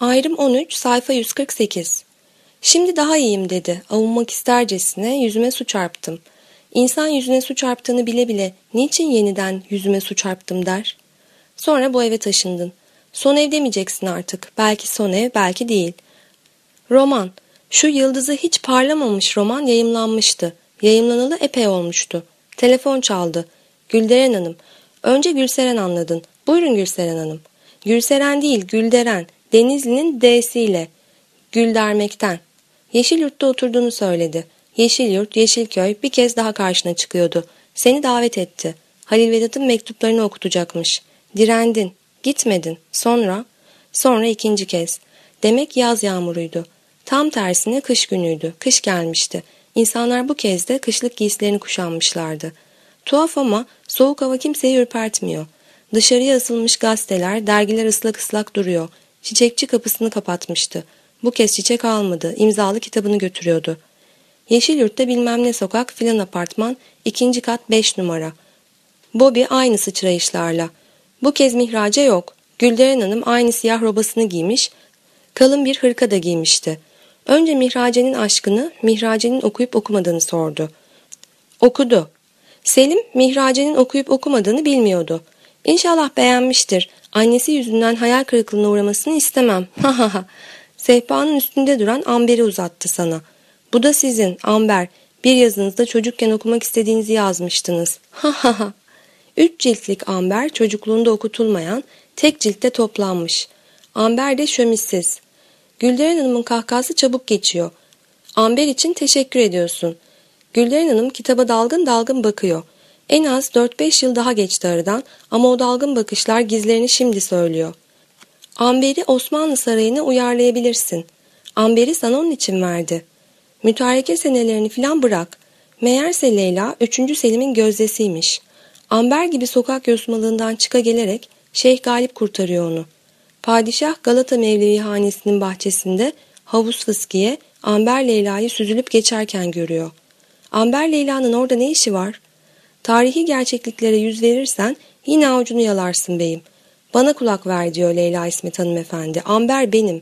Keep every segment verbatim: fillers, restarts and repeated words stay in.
Ayrım on üç, sayfa yüz kırk sekiz. Şimdi daha iyiyim dedi. Avunmak istercesine yüzüme su çarptım. İnsan yüzüne su çarptığını bile bile niçin yeniden yüzüme su çarptım der. Sonra bu eve taşındın. Son ev demeyeceksin artık. Belki son ev, belki değil. Roman. Şu yıldızı hiç parlamamış roman yayımlanmıştı. Yayımlanalı epey olmuştu. Telefon çaldı. Gülderen Hanım. Önce Gülseren anladın. Buyurun Gülseren Hanım. Gülseren değil, Gülderen. Denizli'nin D'siyle. Güldermekten. Yeşilyurt'ta oturduğunu söyledi. Yeşilyurt, Yeşilköy bir kez daha karşına çıkıyordu. Seni davet etti. Halil Vedat'ın mektuplarını okutacakmış. Direndin. Gitmedin. Sonra? Sonra ikinci kez. Demek yaz yağmuruydu. Tam tersine kış günüydü. Kış gelmişti. İnsanlar bu kez de kışlık giysilerini kuşanmışlardı. Tuhaf ama soğuk hava kimseyi ürpertmiyor. Dışarıya asılmış gazeteler, dergiler ıslak ıslak duruyor. Çiçekçi kapısını kapatmıştı. Bu kez çiçek almadı. İmzalı kitabını götürüyordu. Yeşilyurt'ta bilmem ne sokak filan apartman, ikinci kat beş numara. Bobby aynı sıçrayışlarla. Bu kez mihraca yok. Gülderen Hanım aynı siyah robasını giymiş, kalın bir hırka da giymişti. Önce mihracenin aşkını, mihracenin okuyup okumadığını sordu. Okudu. Selim, mihracenin okuyup okumadığını bilmiyordu. İnşallah beğenmiştir. Annesi yüzünden hayal kırıklığına uğramasını istemem. Ha ha ha. Sehpanın üstünde duran Amber'i uzattı sana. Bu da sizin, Amber. Bir yazınızda çocukken okumak istediğinizi yazmıştınız. Ha ha ha. Üç ciltlik Amber çocukluğunda okutulmayan, tek ciltte toplanmış. Amber de şömissiz. Gülderen Hanım'ın kahkahası çabuk geçiyor. Amber için teşekkür ediyorsun. Gülderen Hanım kitaba dalgın dalgın bakıyor. En az dört beş yıl daha geçti aradan ama o dalgın bakışlar gizlerini şimdi söylüyor. Amber'i Osmanlı Sarayı'na uyarlayabilirsin. Amber'i sana onun için verdi. Mütareke senelerini filan bırak. Meğerse Leyla üçüncü Selim'in gözdesiymiş. Amber gibi sokak yosmalığından çıka gelerek Şeyh Galip kurtarıyor onu. Padişah Galata Mevlevi hanesinin bahçesinde havuz fıskiye Amber Leyla'yı süzülüp geçerken görüyor. Amber Leyla'nın orada ne işi var? Tarihi gerçekliklere yüz verirsen yine avucunu yalarsın beyim. Bana kulak ver diyor Leyla İsmet hanımefendi. Amber benim.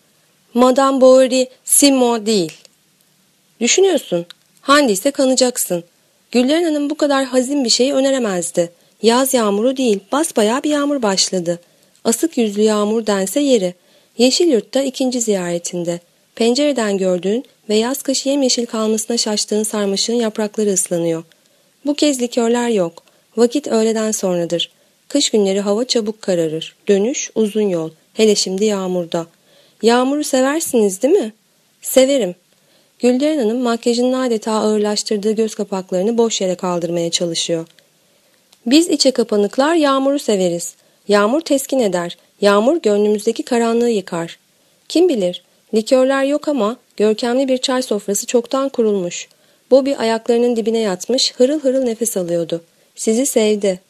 Madame Bovary Simo değil. Düşünüyorsun. Handiyse kanacaksın. Gülderen Hanım bu kadar hazin bir şeyi öneremezdi. Yaz yağmuru değil, basbayağı bir yağmur başladı. Asık yüzlü yağmur dense yeri. Yeşilyurt'ta ikinci ziyaretinde. Pencereden gördüğün ve yaz kışı yemyeşil kalmasına şaştığın sarmaşığın yaprakları ıslanıyor. Bu kez likörler yok. Vakit öğleden sonradır. Kış günleri hava çabuk kararır. Dönüş uzun yol. Hele şimdi yağmurda. Yağmuru seversiniz değil mi? Severim. Gülderen Hanım makyajının adeta ağırlaştırdığı göz kapaklarını boş yere kaldırmaya çalışıyor. Biz içe kapanıklar yağmuru severiz. Yağmur teskin eder. Yağmur gönlümüzdeki karanlığı yıkar. Kim bilir, likörler yok ama görkemli bir çay sofrası çoktan kurulmuş. Bobby ayaklarının dibine yatmış hırıl hırıl nefes alıyordu. Sizi sevdi.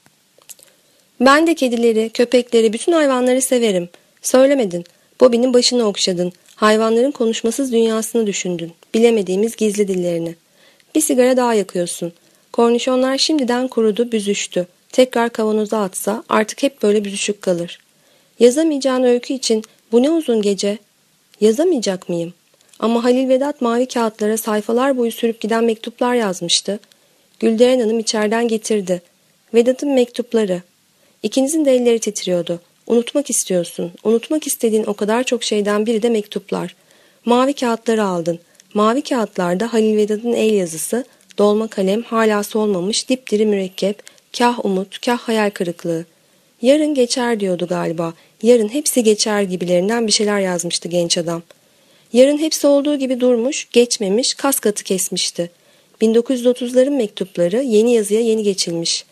Ben de kedileri, köpekleri, bütün hayvanları severim. Söylemedin. Bobby'nin başını okşadın. Hayvanların konuşmasız dünyasını düşündün. Bilemediğimiz gizli dillerini. Bir sigara daha yakıyorsun. Kornişonlar şimdiden kurudu, büzüştü. Tekrar kavanoza atsa artık hep böyle büzüşük kalır. Yazamayacağın öykü için bu ne uzun gece? Yazamayacak mıyım? Ama Halil Vedat mavi kağıtlara sayfalar boyu sürüp giden mektuplar yazmıştı. Gülderen Hanım içeriden getirdi. Vedat'ın mektupları. İkinizin de elleri titriyordu. Unutmak istiyorsun. Unutmak istediğin o kadar çok şeyden biri de mektuplar. Mavi kağıtları aldın. Mavi kağıtlarda Halil Vedat'ın el yazısı, dolma kalem, hala solmamış, dipdiri mürekkep, kah umut, kah hayal kırıklığı. Yarın geçer diyordu galiba. Yarın hepsi geçer gibilerinden bir şeyler yazmıştı genç adam. Yarın hepsi olduğu gibi durmuş, geçmemiş, kas katı kesmişti. bin dokuz yüz otuzların mektupları yeni yazıya yeni geçilmiş.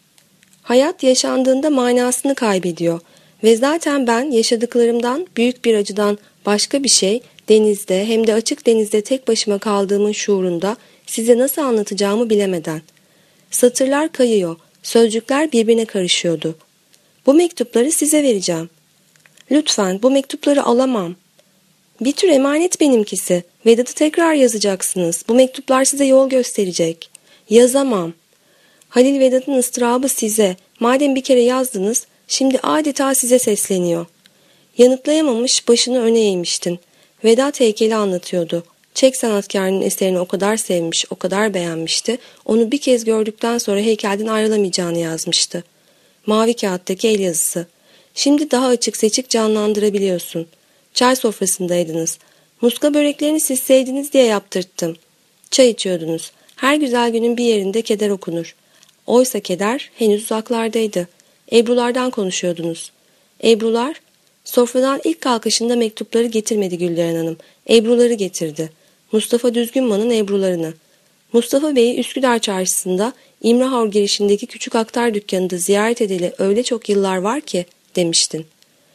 Hayat yaşandığında manasını kaybediyor ve zaten ben yaşadıklarımdan, büyük bir acıdan başka bir şey, denizde hem de açık denizde tek başıma kaldığımın şuurunda size nasıl anlatacağımı bilemeden. Satırlar kayıyor, sözcükler birbirine karışıyordu. Bu mektupları size vereceğim. Lütfen bu mektupları alamam. Bir tür emanet benimkisi. Vedat'ı tekrar yazacaksınız. Bu mektuplar size yol gösterecek. Yazamam. Halil Vedat'ın ıstırabı size. Madem bir kere yazdınız, şimdi adeta size sesleniyor. Yanıtlayamamış başını öne eğmiştin. Vedat heykeli anlatıyordu. Çek sanatkarının eserini o kadar sevmiş, o kadar beğenmişti. Onu bir kez gördükten sonra heykelden ayrılamayacağını yazmıştı. Mavi kağıttaki el yazısı. Şimdi daha açık seçik canlandırabiliyorsun. Çay sofrasındaydınız. Muska böreklerini siz sevdiniz diye yaptırttım. Çay içiyordunuz. Her güzel günün bir yerinde keder okunur. Oysa keder henüz uzaklardaydı. Ebrulardan konuşuyordunuz. Ebrular, sofradan ilk kalkışında mektupları getirmedi Gülderen Hanım. Ebruları getirdi. Mustafa Düzgünman'ın ebrularını. Mustafa Bey'i Üsküdar çarşısında İmrahav girişindeki küçük aktar dükkanında ziyaret edeli öyle çok yıllar var ki demiştin.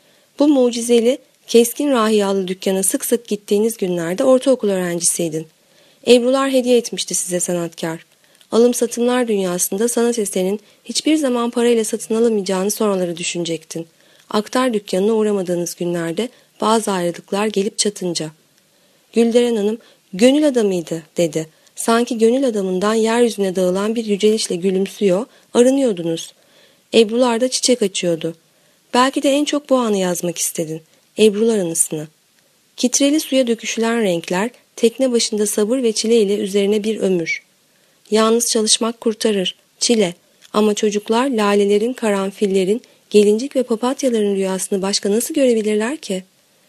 Bu mucizeli, keskin rahiyalı dükkana sık sık gittiğiniz günlerde ortaokul öğrencisiydin. Ebrular hediye etmişti size sanatkar. Alım satımlar dünyasında sanat eserinin hiçbir zaman parayla satın alamayacağını sonraları düşünecektin. Aktar dükkanına uğramadığınız günlerde bazı ayrılıklar gelip çatınca. Gülderen Hanım, gönül adamıydı dedi. Sanki gönül adamından yeryüzüne dağılan bir yücelişle gülümsüyor, arınıyordunuz. Ebrularda çiçek açıyordu. Belki de en çok bu anı yazmak istedin. Ebrular anısını. Kitreli suya döküşülen renkler, tekne başında sabır ve çile ile üzerine bir ömür. Yalnız çalışmak kurtarır, çile. Ama çocuklar lalelerin, karanfillerin, gelincik ve papatyaların rüyasını başka nasıl görebilirler ki?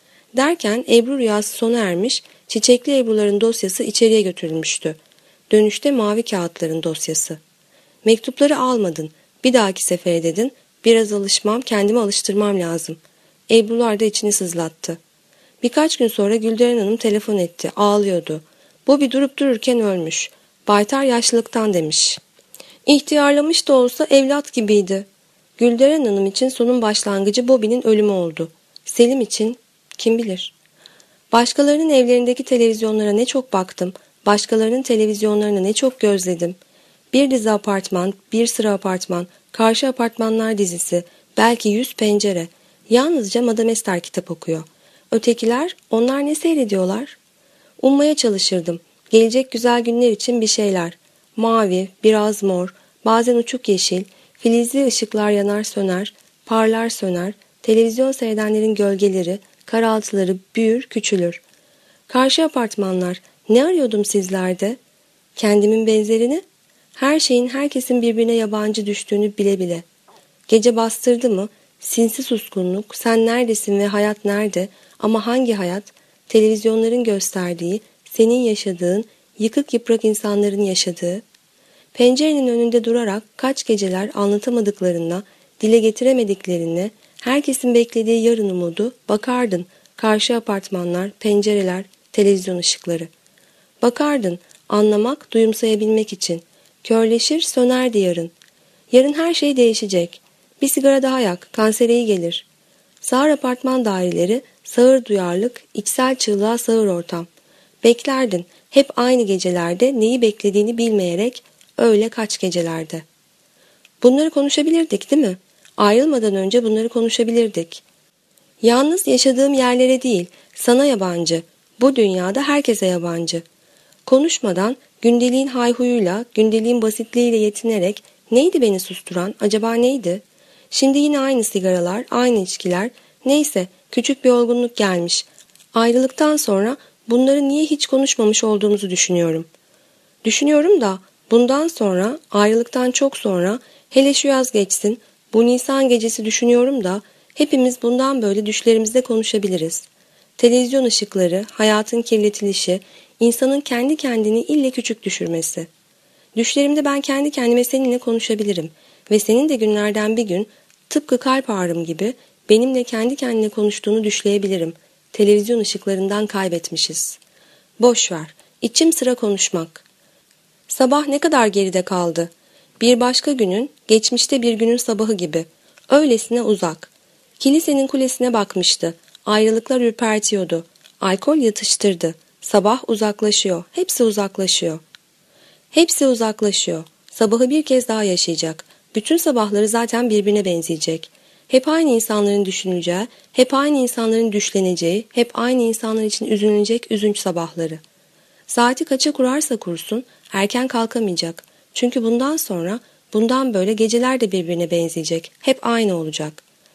Derken Ebru rüyası sona ermiş, çiçekli Ebruların dosyası içeriye götürülmüştü. Dönüşte mavi kağıtların dosyası. Mektupları almadın, bir dahaki sefere dedin, biraz alışmam, kendimi alıştırmam lazım. Ebrular da içini sızlattı. Birkaç gün sonra Gülderen Hanım telefon etti, ağlıyordu. Bu bir durup dururken ölmüş. Baytar yaşlılıktan demiş. İhtiyarlamış da olsa evlat gibiydi. Gülderen Hanım için sonun başlangıcı Bobby'nin ölümü oldu. Selim için kim bilir. Başkalarının evlerindeki televizyonlara ne çok baktım, başkalarının televizyonlarını ne çok gözledim. Bir dizi apartman, bir sıra apartman, karşı apartmanlar dizisi, belki yüz pencere. Yalnızca Madame Esther kitap okuyor. Ötekiler, onlar ne seyrediyorlar? Ummaya çalışırdım. Gelecek güzel günler için bir şeyler. Mavi, biraz mor, bazen uçuk yeşil, filizli ışıklar yanar söner, parlar söner, televizyon seyredenlerin gölgeleri, karaltıları büyür, küçülür. Karşı apartmanlar, ne arıyordum sizlerde? Kendimin benzerini? Her şeyin herkesin birbirine yabancı düştüğünü bile bile. Gece bastırdı mı? Sinsi suskunluk, sen neredesin ve hayat nerede? Ama hangi hayat? Televizyonların gösterdiği, senin yaşadığın, yıkık yıprak insanların yaşadığı. Pencerenin önünde durarak kaç geceler anlatamadıklarına, dile getiremediklerine, herkesin beklediği yarın umudu bakardın. Karşı apartmanlar, pencereler, televizyon ışıkları. Bakardın, anlamak, duyumsayabilmek için. Körleşir, sönerdi yarın. Yarın her şey değişecek. Bir sigara daha yak, kansere iyi gelir. Sağır apartman daireleri, sağır duyarlılık, içsel çığlığa sağır ortam. Beklerdin, hep aynı gecelerde neyi beklediğini bilmeyerek, öyle kaç gecelerde. Bunları konuşabilirdik değil mi? Ayrılmadan önce bunları konuşabilirdik. Yalnız yaşadığım yerlere değil, sana yabancı. Bu dünyada herkese yabancı. Konuşmadan, gündeliğin hayhuyuyla, gündeliğin basitliğiyle yetinerek neydi beni susturan, acaba neydi? Şimdi yine aynı sigaralar, aynı içkiler, neyse küçük bir olgunluk gelmiş. Ayrılıktan sonra bunları niye hiç konuşmamış olduğumuzu düşünüyorum. Düşünüyorum da bundan sonra, ayrılıktan çok sonra, hele şu yaz geçsin, bu Nisan gecesi düşünüyorum da hepimiz bundan böyle düşlerimizde konuşabiliriz. Televizyon ışıkları, hayatın kirletilişi, insanın kendi kendini ille küçük düşürmesi. Düşlerimde ben kendi kendime seninle konuşabilirim ve senin de günlerden bir gün tıpkı kalp ağrım gibi benimle kendi kendine konuştuğunu düşleyebilirim. Televizyon ışıklarından kaybetmişiz. Boş ver, içim sıra konuşmak. Sabah ne kadar geride kaldı? Bir başka günün, geçmişte bir günün sabahı gibi. Öylesine uzak. Kilisenin kulesine bakmıştı. Ayrılıklar ürpertiyordu. Alkol yatıştırdı. Sabah uzaklaşıyor. Hepsi uzaklaşıyor. Hepsi uzaklaşıyor. Sabahı bir kez daha yaşayacak. Bütün sabahları zaten birbirine benzeyecek. Hep aynı insanların düşünüleceği, hep aynı insanların düşleneceği, hep aynı insanlar için üzülünecek üzünç sabahları. Saati kaça kurarsa kursun, erken kalkamayacak. Çünkü bundan sonra, bundan böyle geceler de birbirine benzeyecek. Hep aynı olacak.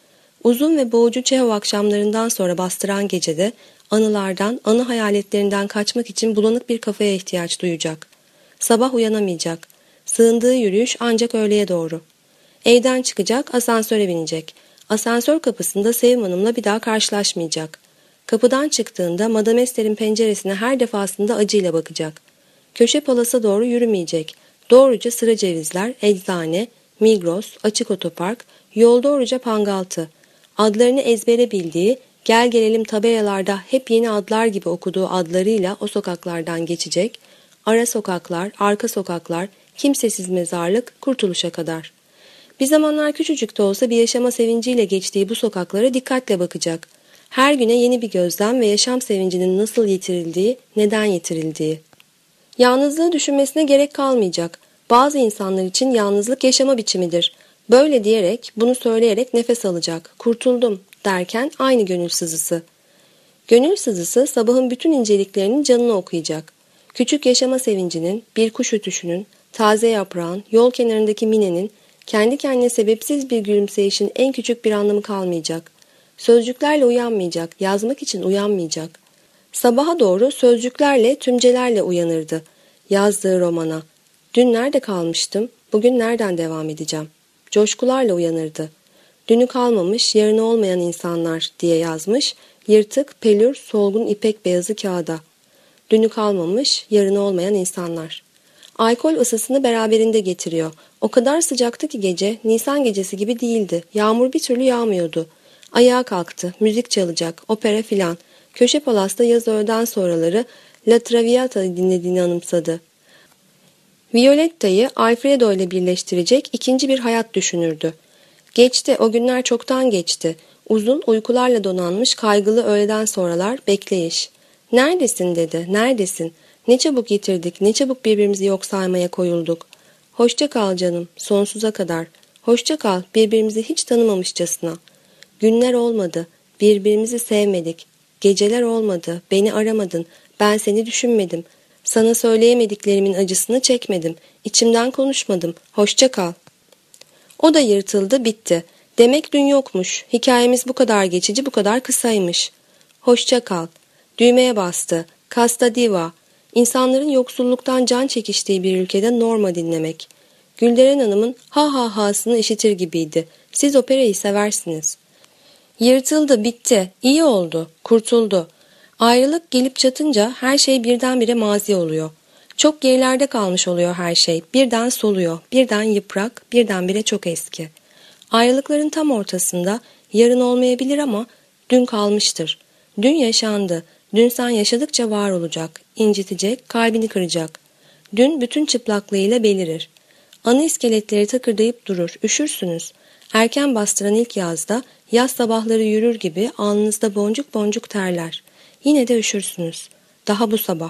Uzun ve boğucu Çehov akşamlarından sonra bastıran gecede anılardan, anı hayaletlerinden kaçmak için bulanık bir kafaya ihtiyaç duyacak. Sabah uyanamayacak. Sığındığı yürüyüş ancak öğleye doğru. Evden çıkacak, asansöre binecek. Asansör kapısında Sevim Hanım'la bir daha karşılaşmayacak. Kapıdan çıktığında Madame Esther'in penceresine her defasında acıyla bakacak. Köşe palasa doğru yürümeyecek. Doğruca Sıra Cevizler, Eczane, Migros, Açık Otopark, yol doğruca Pangaltı. Adlarını ezbere bildiği, gel gelelim tabelalarda hep yeni adlar gibi okuduğu adlarıyla o sokaklardan geçecek. Ara sokaklar, arka sokaklar, kimsesiz mezarlık, kurtuluşa kadar. Bir zamanlar küçücük de olsa bir yaşama sevinciyle geçtiği bu sokaklara dikkatle bakacak. Her güne yeni bir gözlem ve yaşam sevincinin nasıl yitirildiği, neden yitirildiği. Yalnızlığı düşünmesine gerek kalmayacak. Bazı insanlar için yalnızlık yaşama biçimidir. Böyle diyerek, bunu söyleyerek nefes alacak. Kurtuldum derken aynı gönül sızısı. Gönül sızısı sabahın bütün inceliklerinin canını okuyacak. Küçük yaşama sevincinin, bir kuş ötüşünün, taze yaprağın, yol kenarındaki minenin, kendi kendine sebepsiz bir gülümseyişin en küçük bir anlamı kalmayacak. Sözcüklerle uyanmayacak, yazmak için uyanmayacak. Sabaha doğru sözcüklerle, tümcelerle uyanırdı. Yazdığı romana. Dün nerede kalmıştım, bugün nereden devam edeceğim? Coşkularla uyanırdı. Dünü kalmamış, yarını olmayan insanlar diye yazmış, yırtık, pelür, solgun ipek beyazı kağıda. Dünü kalmamış, yarını olmayan insanlar. Alkol ısısını beraberinde getiriyor. O kadar sıcaktı ki gece, Nisan gecesi gibi değildi. Yağmur bir türlü yağmıyordu. Ayağa kalktı, müzik çalacak, opera filan. Köşe palasta yaz öğleden sonraları La Traviata dinlediğini anımsadı. Violetta'yı Alfredo ile birleştirecek ikinci bir hayat düşünürdü. Geçti, o günler çoktan geçti. Uzun, uykularla donanmış kaygılı öğleden sonralar, bekleyiş. Neredesin dedi, neredesin? Ne çabuk yitirdik, ne çabuk birbirimizi yok saymaya koyulduk. Hoşça kal canım, sonsuza kadar. Hoşça kal, birbirimizi hiç tanımamışçasına. Günler olmadı, birbirimizi sevmedik. Geceler olmadı, beni aramadın, ben seni düşünmedim. Sana söyleyemediklerimin acısını çekmedim, içimden konuşmadım, hoşça kal. O da yırtıldı, bitti. Demek dün yokmuş, hikayemiz bu kadar geçici, bu kadar kısaymış. Hoşça kal. Düğmeye bastı. Casta diva. İnsanların yoksulluktan can çekiştiği bir ülkede Norma dinlemek. Gülderen Hanım'ın ha ha ha'sını işitir gibiydi. Siz operayı seversiniz. Yırtıldı, bitti. İyi oldu, kurtuldu. Ayrılık gelip çatınca her şey birdenbire mazi oluyor. Çok gerilerde kalmış oluyor her şey. Birden soluyor, birden yıprak, birdenbire çok eski. Ayrılıkların tam ortasında yarın olmayabilir ama dün kalmıştır. Dün yaşandı. Dün sen yaşadıkça var olacak, incitecek, kalbini kıracak. Dün bütün çıplaklığıyla belirir. Anı iskeletleri takırdayıp durur, üşürsünüz. Erken bastıran ilk yazda yaz sabahları yürür gibi alnınızda boncuk boncuk terler. Yine de üşürsünüz. Daha bu sabah.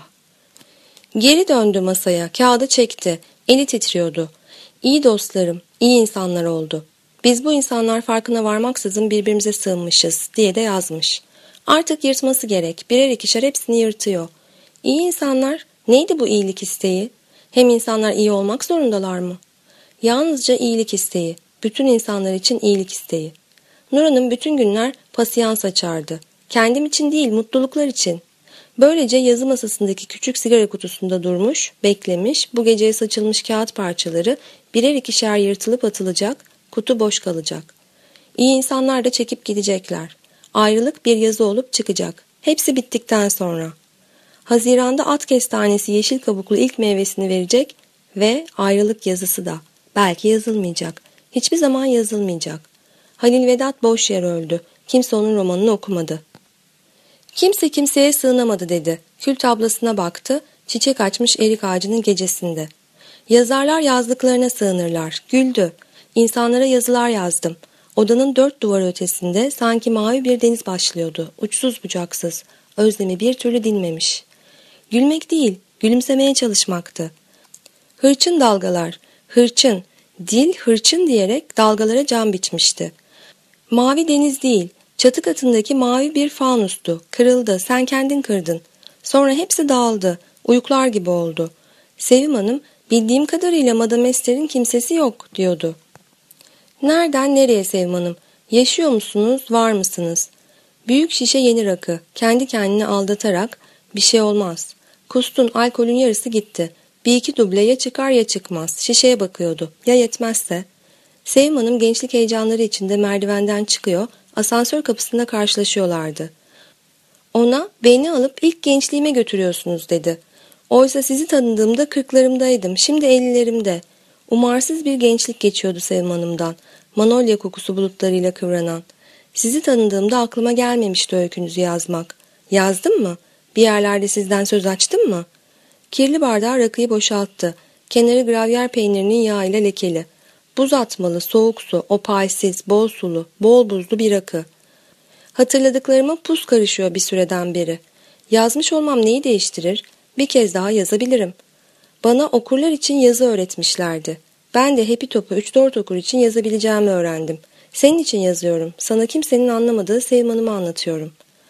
Geri döndü masaya, kağıdı çekti. Eli titriyordu. İyi dostlarım, iyi insanlar oldu. Biz bu insanlar farkına varmaksızın birbirimize sığınmışız diye de yazmış. Artık yırtması gerek. Birer ikişer hepsini yırtıyor. İyi insanlar, neydi bu iyilik isteği? Hem insanlar iyi olmak zorundalar mı? Yalnızca iyilik isteği. Bütün insanlar için iyilik isteği. Nur Hanım bütün günler pasiyans açardı. Kendim için değil, mutluluklar için. Böylece yazı masasındaki küçük sigara kutusunda durmuş, beklemiş, bu geceye saçılmış kağıt parçaları birer ikişer yırtılıp atılacak, kutu boş kalacak. İyi insanlar da çekip gidecekler. Ayrılık bir yazı olup çıkacak. Hepsi bittikten sonra. Haziranda at kestanesi yeşil kabuklu ilk meyvesini verecek ve ayrılık yazısı da. Belki yazılmayacak. Hiçbir zaman yazılmayacak. Halil Vedat boş yer öldü. Kimse onun romanını okumadı. Kimse kimseye sığınamadı dedi. Kült ablasına baktı. Çiçek açmış erik ağacının gecesinde. Yazarlar yazdıklarına sığınırlar. Güldü. İnsanlara yazılar yazdım. Odanın dört duvarı ötesinde sanki mavi bir deniz başlıyordu. Uçsuz bucaksız. Özlemi bir türlü dinmemiş. Gülmek değil, gülümsemeye çalışmaktı. Hırçın dalgalar, hırçın, dil hırçın diyerek dalgalara can biçmişti. Mavi deniz değil, çatı katındaki mavi bir fanustu. Kırıldı, sen kendin kırdın. Sonra hepsi dağıldı, uyuklar gibi oldu. Sevim Hanım, bildiğim kadarıyla Madame Esther'in kimsesi yok diyordu. Nereden nereye Sevim Hanım? Yaşıyor musunuz, var mısınız? Büyük şişe yeni rakı, kendi kendini aldatarak bir şey olmaz. Kustun, alkolün yarısı gitti. Bir iki duble ya çıkar ya çıkmaz. Şişeye bakıyordu. Ya yetmezse? Sevim Hanım gençlik heyecanları içinde merdivenden çıkıyor, asansör kapısında karşılaşıyorlardı. Ona beni alıp ilk gençliğime götürüyorsunuz dedi. Oysa sizi tanıdığımda kırklarımdaydım, şimdi ellilerimde. Umarsız bir gençlik geçiyordu Sevim Hanım'dan, manolya kokusu bulutlarıyla kıvranan. Sizi tanıdığımda aklıma gelmemişti öykünüzü yazmak. Yazdım mı? Bir yerlerde sizden söz açtım mı? Kirli bardağı rakıyı boşalttı. Kenarı gravyer peynirinin yağıyla lekeli. Buz atmalı, soğuk su, opalsiz, bol sulu, bol buzlu bir rakı. Hatırladıklarıma pus karışıyor bir süreden beri. Yazmış olmam neyi değiştirir? Bir kez daha yazabilirim. Bana okurlar için yazı öğretmişlerdi. Ben de Happy Top'u üç dört okur için yazabileceğimi öğrendim. Senin için yazıyorum. Sana kimsenin anlamadığı Sevim Hanım'ı anlatıyorum.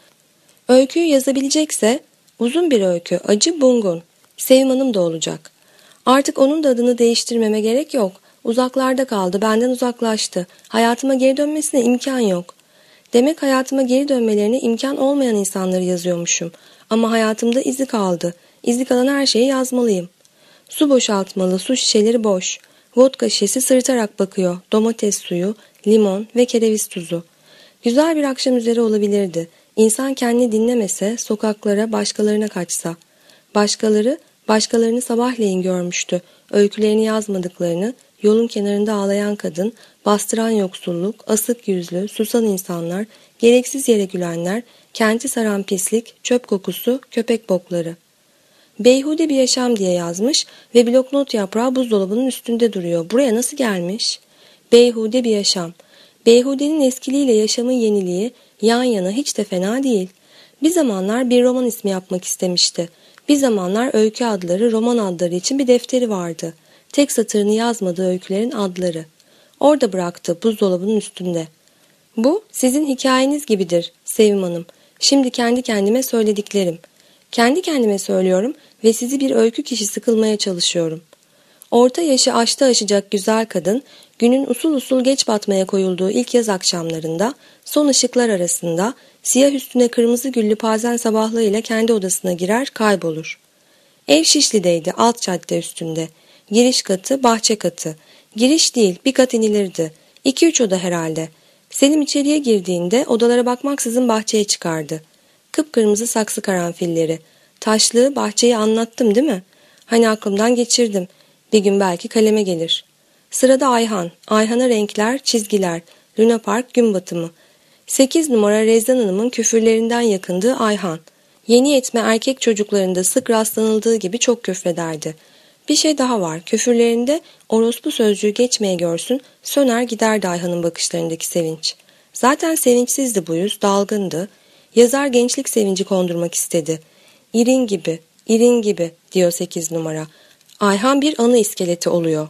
Öyküyü yazabilecekse uzun bir öykü, acı bungun. Sevim Hanım da olacak. Artık onun da adını değiştirmeme gerek yok. Uzaklarda kaldı, benden uzaklaştı. Hayatıma geri dönmesine imkan yok. Demek hayatıma geri dönmelerine imkan olmayan insanları yazıyormuşum. Ama hayatımda izi kaldı. İzi kalan her şeyi yazmalıyım. Su boşaltmalı, su şişeleri boş. Vodka şişesi sırıtarak bakıyor. Domates suyu, limon ve kereviz tuzu. Güzel bir akşam üzeri olabilirdi. İnsan kendini dinlemese, sokaklara, başkalarına kaçsa. Başkaları, başkalarını sabahleyin görmüştü. Öykülerini yazmadıklarını, yolun kenarında ağlayan kadın, bastıran yoksulluk, asık yüzlü, susan insanlar, gereksiz yere gülenler, kenti saran pislik, çöp kokusu, köpek bokları. Beyhude bir yaşam diye yazmış ve bloknot yaprağı buzdolabının üstünde duruyor. Buraya nasıl gelmiş? Beyhude bir yaşam. Beyhudenin eskiliğiyle yaşamın yeniliği yan yana hiç de fena değil. Bir zamanlar bir roman ismi yapmak istemişti. Bir zamanlar öykü adları, roman adları için bir defteri vardı. Tek satırını yazmadığı öykülerin adları. Orada bıraktı, buzdolabının üstünde. Bu sizin hikayeniz gibidir Sevim Hanım. Şimdi kendi kendime söylediklerim. Kendi kendime söylüyorum ve sizi bir öykü kişisi kılmaya çalışıyorum. Orta yaşı aştı aşacak güzel kadın, günün usul usul geç batmaya koyulduğu ilk yaz akşamlarında, son ışıklar arasında, siyah üstüne kırmızı güllü pazen sabahlığıyla kendi odasına girer, kaybolur. Ev Şişli'deydi, alt cadde üstünde. Giriş katı, bahçe katı. Giriş değil, bir kat inilirdi. İki üç oda herhalde. Selim içeriye girdiğinde odalara bakmaksızın bahçeye çıkardı. Kıpkırmızı saksı karanfilleri. Taşlığı, bahçeyi anlattım değil mi? Hani aklımdan geçirdim. Bir gün belki kaleme gelir. Sırada Ayhan. Ayhan'a renkler, çizgiler. Luna Park gün batımı. Sekiz numara Rezan Hanım'ın küfürlerinden yakındığı Ayhan. Yeni yetme erkek çocuklarında sık rastlanıldığı gibi çok küfrederdi. Bir şey daha var. Küfürlerinde orospu sözcüğü geçmeye görsün, söner giderdi Ayhan'ın bakışlarındaki sevinç. Zaten sevinçsizdi bu yüz, dalgındı. Yazar gençlik sevinci kondurmak istedi. İrin gibi, irin gibi diyor sekiz numara. Ayhan bir anı iskeleti oluyor.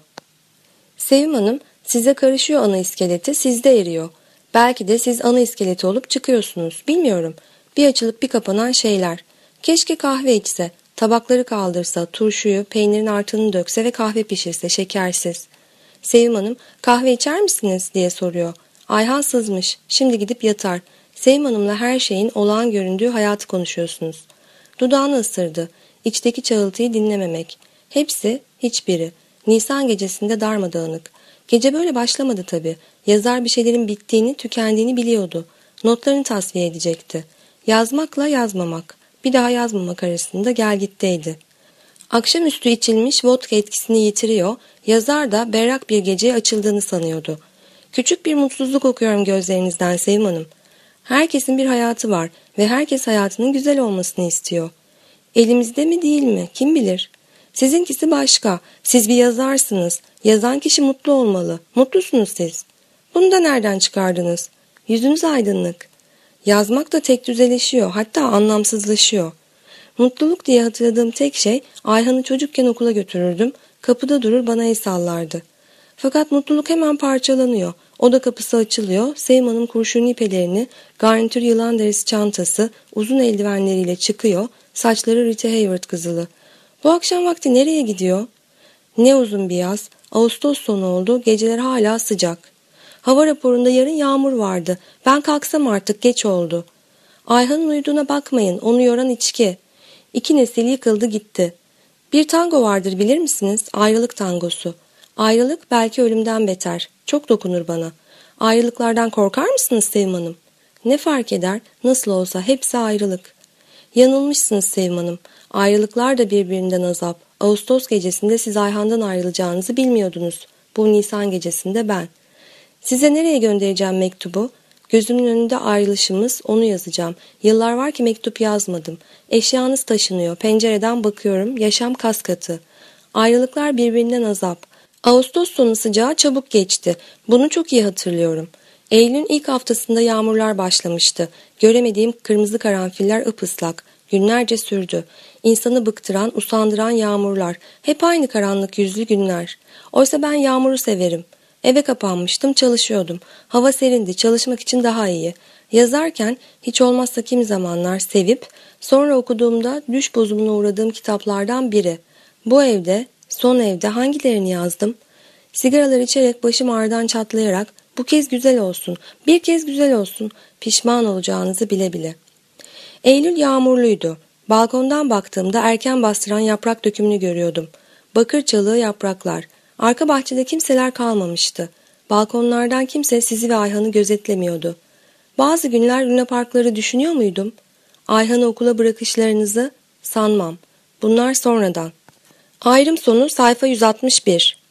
Sevim Hanım, size karışıyor ana iskeleti, sizde eriyor. Belki de siz ana iskeleti olup çıkıyorsunuz, bilmiyorum. Bir açılıp bir kapanan şeyler. Keşke kahve içse, tabakları kaldırsa, turşuyu, peynirin artını dökse ve kahve pişirse, şekersiz. Sevim Hanım, kahve içer misiniz diye soruyor. Ayhan sızmış, şimdi gidip yatar. Sevim Hanım'la her şeyin olağan göründüğü hayatı konuşuyorsunuz. Dudağını ısırdı. İçteki çağıltıyı dinlememek. Hepsi, hiçbiri. Nisan gecesinde darmadağınık. Gece böyle başlamadı tabii. Yazar bir şeylerin bittiğini, tükendiğini biliyordu. Notlarını tasfiye edecekti. Yazmakla yazmamak, bir daha yazmamak arasında gelgitteydi. Akşamüstü içilmiş vodka etkisini yitiriyor, yazar da berrak bir geceye açıldığını sanıyordu. Küçük bir mutsuzluk okuyorum gözlerinizden Sevim Hanım. Herkesin bir hayatı var ve herkes hayatının güzel olmasını istiyor. Elimizde mi değil mi? Kim bilir? Sizinkisi başka. Siz bir yazarsınız. Yazan kişi mutlu olmalı. Mutlusunuz siz. Bunu da nereden çıkardınız? Yüzünüz aydınlık. Yazmak da tek düzeleşiyor, hatta anlamsızlaşıyor. Mutluluk diye hatırladığım tek şey Ayhan'ı çocukken okula götürürdüm, kapıda durur bana el sallardı. Fakat mutluluk hemen parçalanıyor. Oda kapısı açılıyor, Sevim Hanım kurşuni pelerini, garnitür yılan derisi çantası, uzun eldivenleriyle çıkıyor, saçları Rita Hayworth kızılı. Bu akşam vakti nereye gidiyor? Ne uzun bir yaz, Ağustos sonu oldu, geceler hala sıcak. Hava raporunda yarın yağmur vardı. Ben kalksam artık, geç oldu. Ayhan'ın uyuduğuna bakmayın, onu yoran içki. İki nesil yıkıldı gitti. Bir tango vardır, bilir misiniz? Ayrılık tangosu. Ayrılık belki ölümden beter. Çok dokunur bana. Ayrılıklardan korkar mısınız Sevim Hanım? Ne fark eder? Nasıl olsa hepsi ayrılık. Yanılmışsınız Sevim Hanım. Ayrılıklar da birbirinden azap. Ağustos gecesinde siz Ayhan'dan ayrılacağınızı bilmiyordunuz. Bu Nisan gecesinde ben. Size nereye göndereceğim mektubu? Gözümün önünde ayrılışımız, onu yazacağım. Yıllar var ki mektup yazmadım. Eşyanız taşınıyor, pencereden bakıyorum, yaşam kas katı. Ayrılıklar birbirinden azap. Ağustos sonu sıcağı çabuk geçti. Bunu çok iyi hatırlıyorum. Eylül'ün ilk haftasında yağmurlar başlamıştı. Göremediğim kırmızı karanfiller ıpıslak. Günlerce sürdü. İnsanı bıktıran, usandıran yağmurlar. Hep aynı karanlık yüzlü günler. Oysa ben yağmuru severim. Eve kapanmıştım, çalışıyordum. Hava serindi, çalışmak için daha iyi. Yazarken hiç olmazsa kimi zamanlar sevip, sonra okuduğumda düş bozumuna uğradığım kitaplardan biri. Bu evde, son evde hangilerini yazdım? Sigaralar içerek başım ağrıdan çatlayarak, bu kez güzel olsun, bir kez güzel olsun, pişman olacağınızı bile bile. Eylül yağmurluydu. Balkondan baktığımda erken bastıran yaprak dökümünü görüyordum. Bakır çalığı yapraklar. Arka bahçede kimseler kalmamıştı. Balkonlardan kimse sizi ve Ayhan'ı gözetlemiyordu. Bazı günler Luna Parkları düşünüyor muydum? Ayhan'ı okula bırakışlarınızı sanmam. Bunlar sonradan. Ayrım sonu sayfa yüz altmış bir.